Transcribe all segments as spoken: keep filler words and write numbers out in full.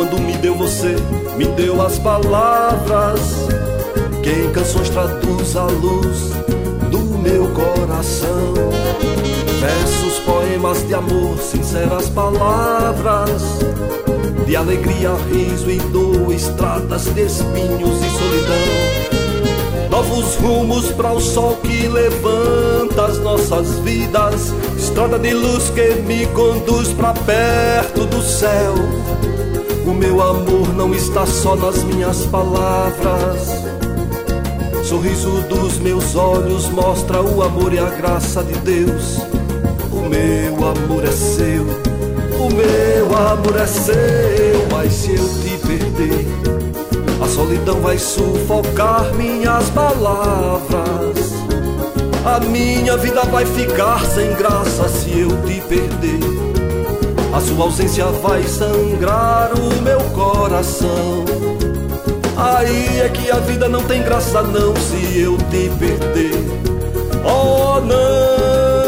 quando me deu você, me deu as palavras que em canções traduz a luz do meu coração. Versos, poemas de amor, sinceras palavras de alegria, riso e dor, estradas de espinhos e solidão. Novos rumos para o sol que levanta as nossas vidas, estrada de luz que me conduz para perto do céu. O meu amor não está só nas minhas palavras, sorriso dos meus olhos mostra o amor e a graça de Deus. O meu amor é seu, o meu amor é seu, mas se eu te perder, a solidão vai sufocar minhas palavras. A minha vida vai ficar sem graça se eu te perder. A sua ausência vai sangrar o meu coração. Aí é que a vida não tem graça não se eu te perder. Oh não!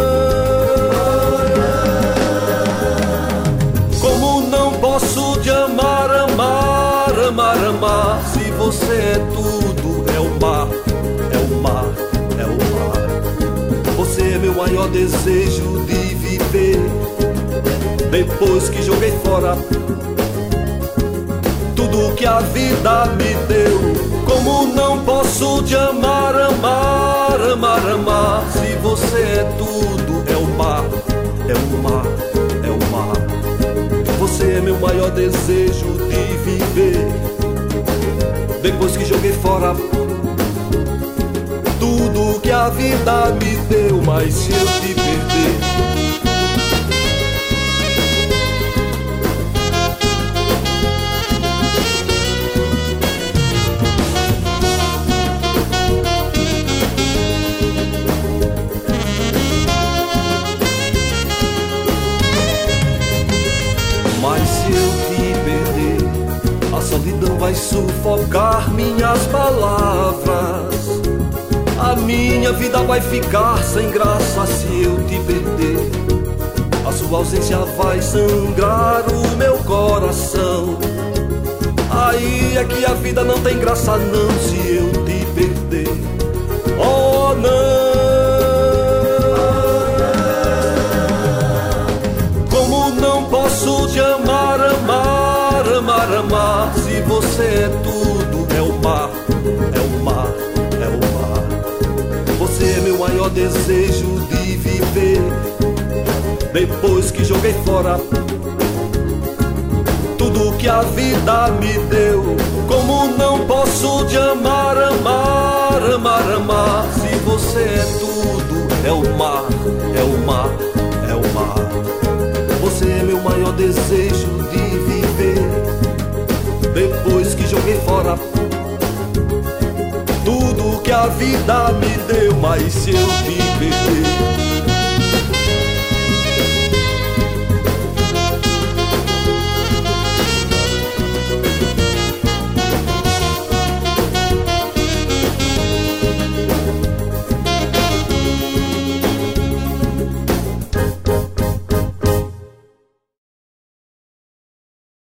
Como não posso te amar, amar, amar, amar, se você é tudo, é o mar, é o mar, é o mar. Você é meu maior desejo de viver. Depois que joguei fora tudo que a vida me deu, como não posso te amar, amar, amar, amar, se você é tudo, é o mar, é o mar, é o mar. Você é meu maior desejo de viver. Depois que joguei fora tudo que a vida me deu, mas se eu te perder, mas se eu te perder, a solidão vai sufocar minhas palavras. A minha vida vai ficar sem graça se eu te perder. A sua ausência vai sangrar o meu coração. Aí é que a vida não tem graça não se eu te perder. Oh não! Posso te amar, amar, amar, amar, se você é tudo, é o mar, é o mar, é o mar. Você é meu maior desejo de viver. Depois que joguei fora tudo que a vida me deu, como não posso te amar, amar, amar, amar, se você é tudo, é o mar, é o mar, é o mar. Você é meu maior desejo de viver. Depois que joguei fora tudo que a vida me deu, mas se eu te perder,